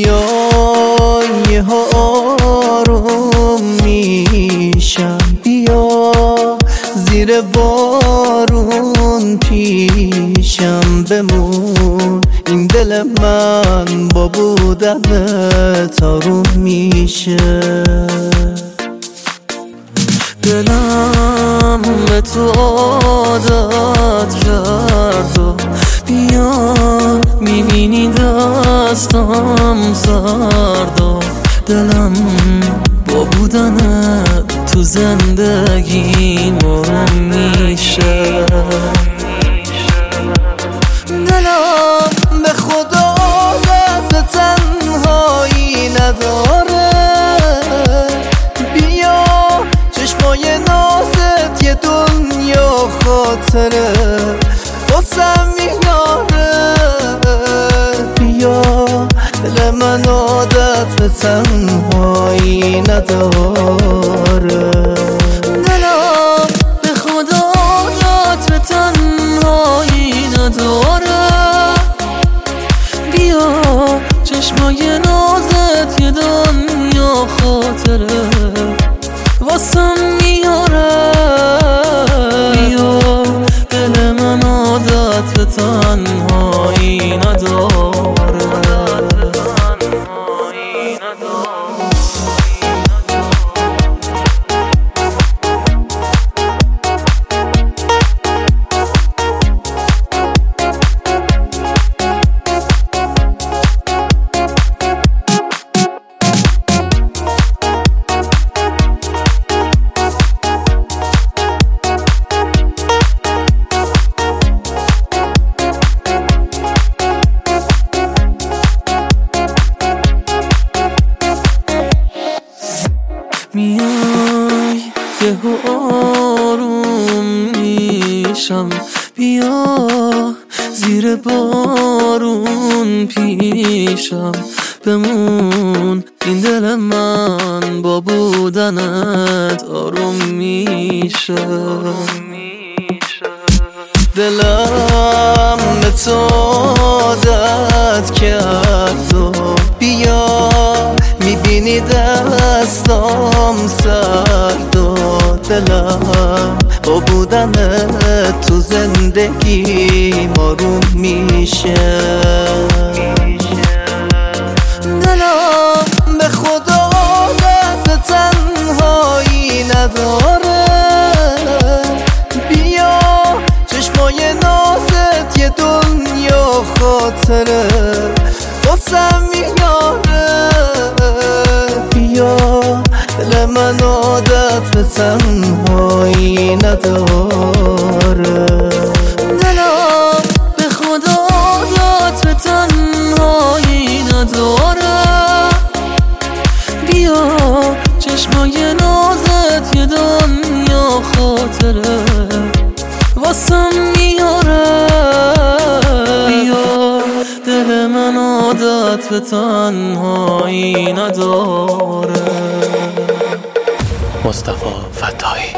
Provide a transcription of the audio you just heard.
یه آروم میشم، بیا زیر بارون پیشم بمون. این دل من با بودنت آروم میشه. دلم به تو عادت کرد و بیا میبینی دستم سرد و دلم با بودنت تو زندگی آروم میشه. دلم به خدا عادت تنهایی نداره، بیا چشمای نازت یه دنیا خاطره واسم میاره. بیا دل من عادت به تنهایی نداره. دلم به خدا عادت به تنهایی نداره، بیا چشمای نازت یه دنیا خاطره واسم میاره. بیا دل من عادت به تنهایی نداره. میای یه آروم میشم، بیا زیر بارون پیشم بمون. این دل من با بودنت آروم میشه. دلم به تو عادت کرد و بیا میبینی دستام سرد و دلم با بودنت تو زندگی آروم میشه. دلم به خدا عادت تنهایی نداره، بیا چشمای نازت یه دنیا خاطره واسم میاره. بیا دل من عادت به تنهایی نداره. دلم به خدا عادت به تنهایی نداره، بیا چشمای نازت یه دنیا خاطره واسم میاره. بیا دل من عادت به تنهایی نداره. مصطفی فتاحی.